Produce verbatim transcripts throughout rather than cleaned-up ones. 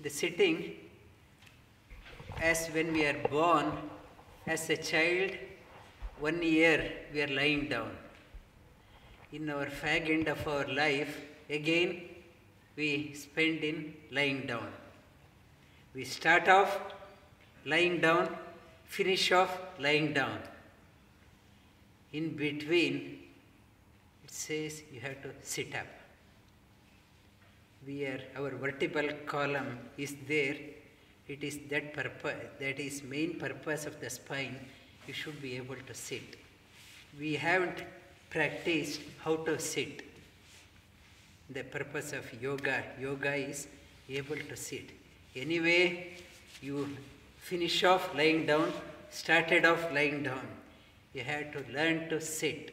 the sitting, as when we are born, as a child, one year we are lying down. In our fag end of our life, again we spend in lying down. We start off lying down, finish off lying down. In between, it says you have to sit up. We are, our vertebral column is there. It is that purpose, that is main purpose of the spine. You should be able to sit. We haven't practiced how to sit. The purpose of yoga, yoga is able to sit. Anyway, you finish off lying down, started off lying down. You have to learn to sit.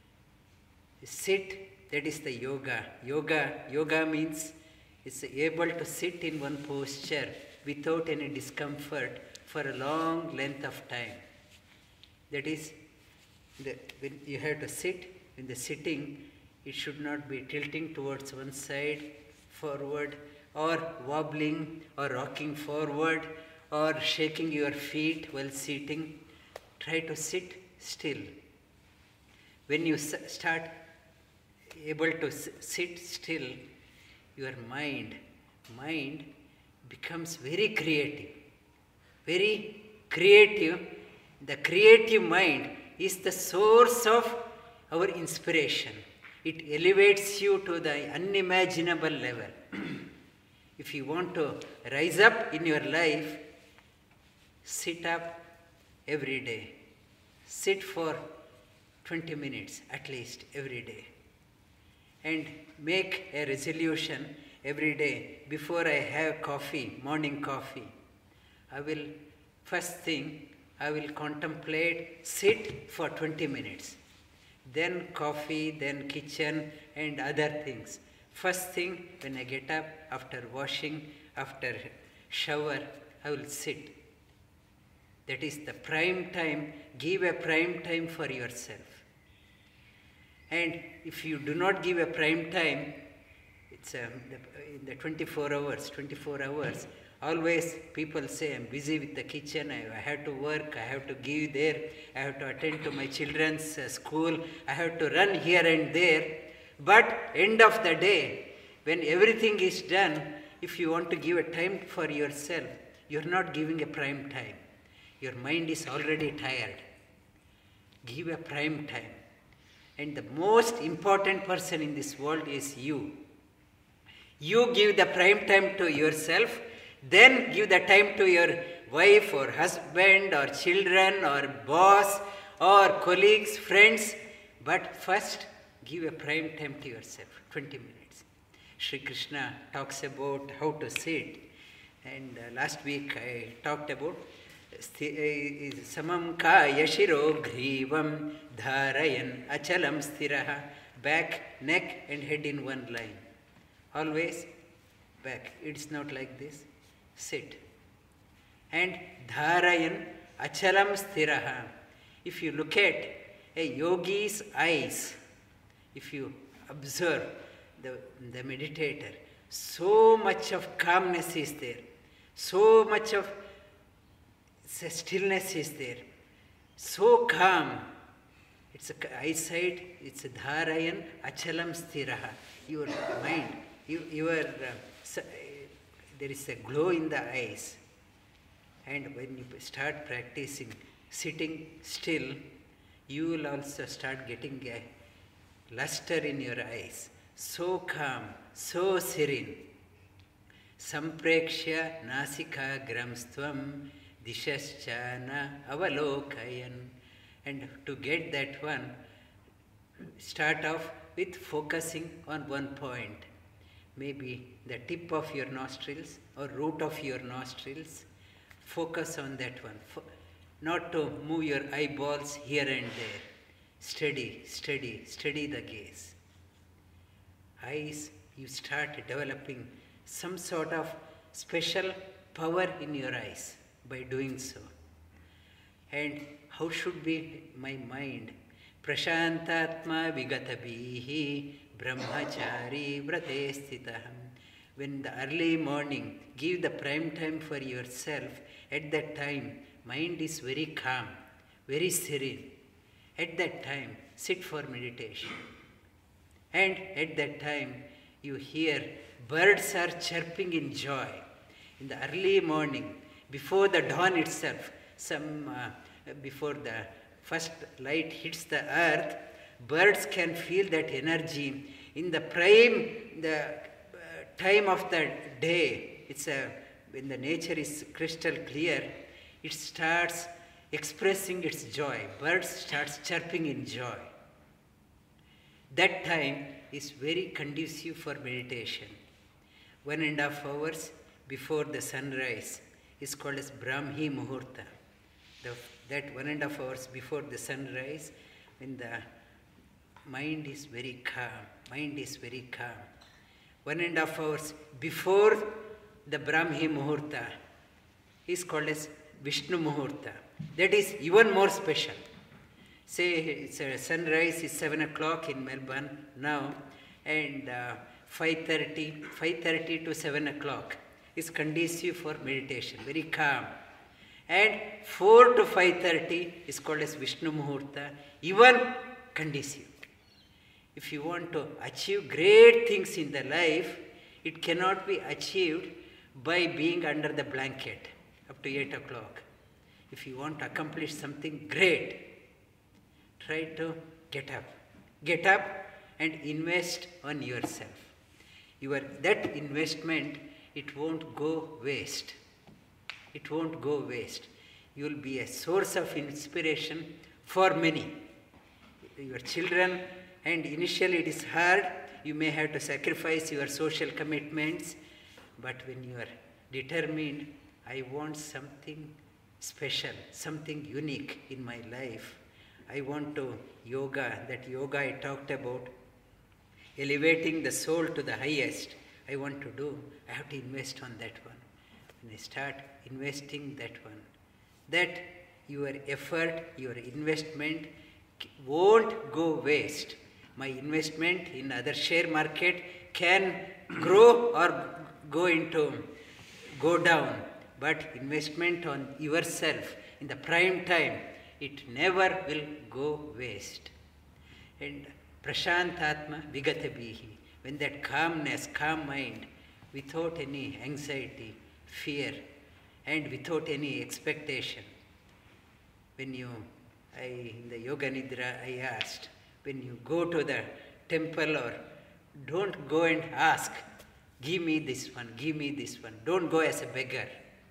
Sit, that is the yoga. Yoga, yoga means it's able to sit in one posture without any discomfort for a long length of time. That is, the, when you have to sit, in the sitting, it should not be tilting towards one side, forward, or wobbling, or rocking forward, or shaking your feet while sitting. Try to sit still. When you start able to sit still, your mind, mind becomes very creative. Very creative. The creative mind is the source of our inspiration. It elevates you to the unimaginable level. If you want to rise up in your life, sit up every day. Sit for twenty minutes at least every day. And make a resolution every day. Before I have coffee, morning coffee, I will, first thing, I will contemplate, sit for twenty minutes. Then coffee, then kitchen and other things. First thing, when I get up, after washing, after shower, I will sit. That is the prime time. Give a prime time for yourself. And if you do not give a prime time, it's um, the, in the twenty-four hours, twenty-four hours, always people say, I'm busy with the kitchen, I, I have to work, I have to give there, I have to attend to my children's uh, school, I have to run here and there. But end of the day, when everything is done, if you want to give a time for yourself, you're not giving a prime time. Your mind is already tired. Give a prime time. And the most important person in this world is you. You give the prime time to yourself, then give the time to your wife or husband or children or boss or colleagues, friends. But first, give a prime time to yourself, twenty minutes. Sri Krishna talks about how to sit. And uh, last week I talked about samam kaya shiro grivam dharayan achalam sthiraha. Back, neck and head in one line. Always back. It's not like this. Sit. And dharayan achalam sthiraha. If you look at a yogi's eyes, if you observe the, the meditator, so much of calmness is there. So much of stillness is there. So calm. It's a eyesight, it's a dharayan achalam sthiraha. Your mind, you, your, uh, there is a glow in the eyes. And when you start practicing sitting still, you will also start getting a luster in your eyes. So calm, so serene. Samprekshya nasika gramstvam dishaschana avalokayan. And to get that one, start off with focusing on one point. Maybe the tip of your nostrils or root of your nostrils. Focus on that one. Not to move your eyeballs here and there. Steady, steady, steady the gaze. Eyes, you start developing some sort of special power in your eyes by doing so. And how should be my mind? Prashantatma vigatabhihi brahmachari vrate stitaham when the early morning, give the prime time for yourself. At that time, mind is very calm, very serene. At that time, sit for meditation. And at that time, you hear birds are chirping in joy. In the early morning, before the dawn itself, some uh, before the first light hits the earth, birds can feel that energy. In the prime, the uh, time of the day, it's a, when the nature is crystal clear, it starts expressing its joy. Birds starts chirping in joy. That time is very conducive for meditation. One and a half hours before the sunrise is called as Brahmi Muhurta. The, that one and a half hours before the sunrise, when the mind is very calm, mind is very calm. One and a half hours before the Brahmi Muhurta is called as Vishnu Muhurta. That is even more special. Say it's a sunrise is seven o'clock in Melbourne now, and uh, five thirty to seven o'clock is conducive for meditation, very calm. And four to five thirty is called as Vishnu Muhurta, even conducive. If you want to achieve great things in the life, it cannot be achieved by being under the blanket up to eight o'clock. If you want to accomplish something great, try to get up. Get up and invest on yourself. Your, that investment, it won't go waste. It won't go waste. You will be a source of inspiration for many. Your children, and initially it is hard. You may have to sacrifice your social commitments. But when you are determined, I want something special, something unique in my life. I want to yoga, that yoga I talked about, elevating the soul to the highest. I want to do, I have to invest on that one. When I start investing that one, that your effort, your investment won't go waste. My investment in other share market can grow or go into, go down. But investment on yourself in the prime time, it never will go waste. And Prashantatma Vigata Bihi, when that calmness, calm mind, without any anxiety, fear, and without any expectation. When you, I, in the Yoga Nidra, I asked, when you go to the temple, or don't go and ask, give me this one, give me this one. Don't go as a beggar.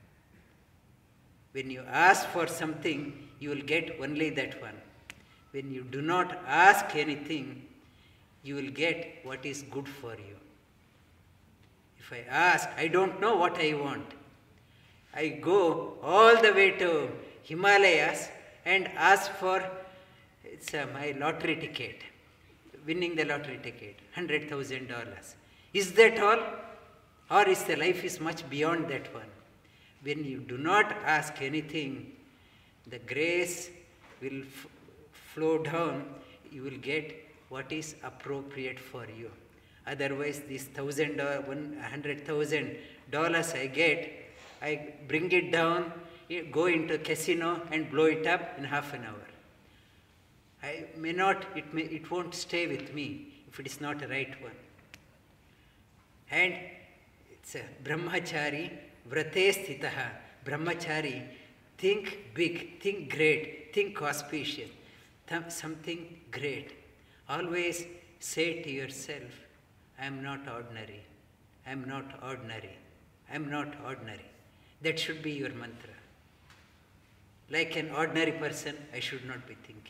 When you ask for something, you will get only that one. When you do not ask anything, you will get what is good for you. If I ask, I don't know what I want. I go all the way to Himalayas and ask for, it's uh, my lottery ticket, winning the lottery ticket, one hundred thousand dollars. Is that all? Or is the life is much beyond that one? When you do not ask anything, the grace will f- flow down, you will get what is appropriate for you. Otherwise, this thousand, one hundred thousand dollars I get, I bring it down, go into a casino and blow it up in half an hour. I may not, it may, it won't stay with me if it is not a right one. And it's a brahmachari, vrate sthitaha, brahmachari, think big, think great, think auspicious, th- something great. Always say to yourself, I am not ordinary, I am not ordinary, I am not ordinary. That should be your mantra. Like an ordinary person, I should not be thinking.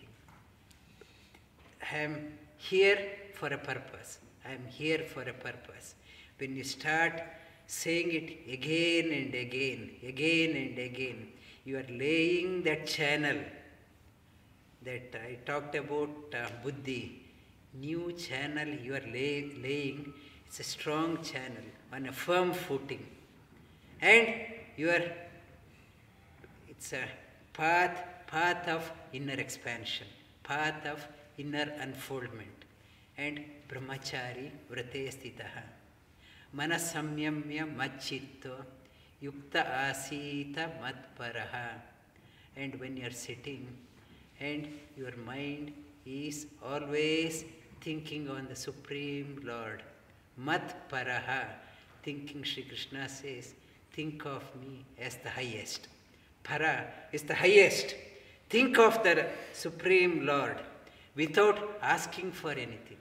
I am here for a purpose. I am here for a purpose. When you start saying it again and again, again and again, you are laying that channel that I talked about, uh, buddhi, new channel you are lay, laying. It's a strong channel on a firm footing. And you are, it's a path, path of inner expansion, path of inner unfoldment. And brahmachari vrate sthitaha. manasamyamya machitto yukta asita matparaha. And when you are sitting and your mind is always thinking on the Supreme Lord, matparaha, thinking, Sri Krishna says, think of me as the highest. Para is the highest. Think of the Supreme Lord without asking for anything.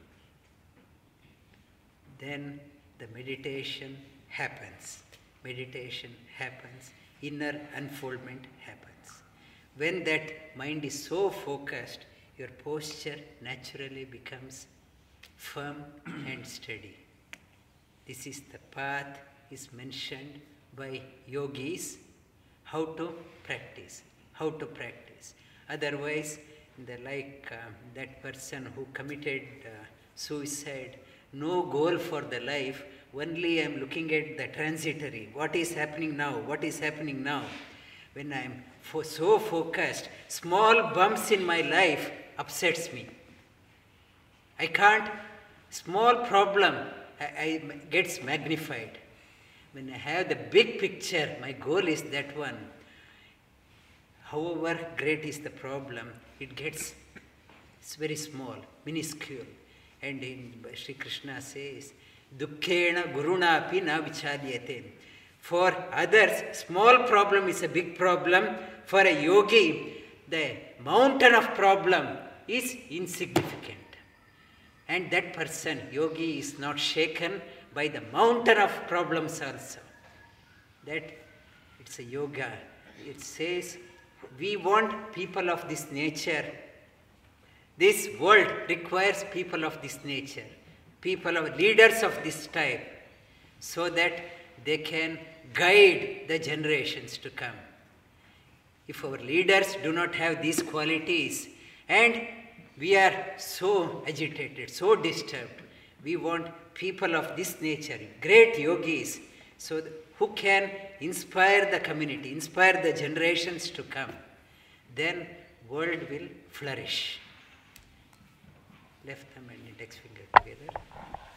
Then the meditation happens. Meditation happens. Inner unfoldment happens. When that mind is so focused, your posture naturally becomes firm and steady. This is the path is mentioned by yogis, how to practice, how to practice. Otherwise, the, like uh, that person who committed uh, suicide, no goal for the life, only I am looking at the transitory. What is happening now? What is happening now? When I am fo- so focused, small bumps in my life upsets me. I can't, small problem I, I gets magnified. When I have the big picture, my goal is that one. However great is the problem, it gets, it's very small, minuscule. And in Sri Krishna says, Dukkhena guruna api na vichalyate. For others, small problem is a big problem. For a yogi, the mountain of problem is insignificant. And that person, yogi, is not shaken by the mountain of problems also. That it's a yoga. It says, we want people of this nature. This world requires people of this nature, people of leaders of this type, so that they can guide the generations to come. If our leaders do not have these qualities and we are so agitated, so disturbed, we want people of this nature, great yogis, so who can inspire the community, inspire the generations to come. Then world will flourish. Left thumb and index finger together.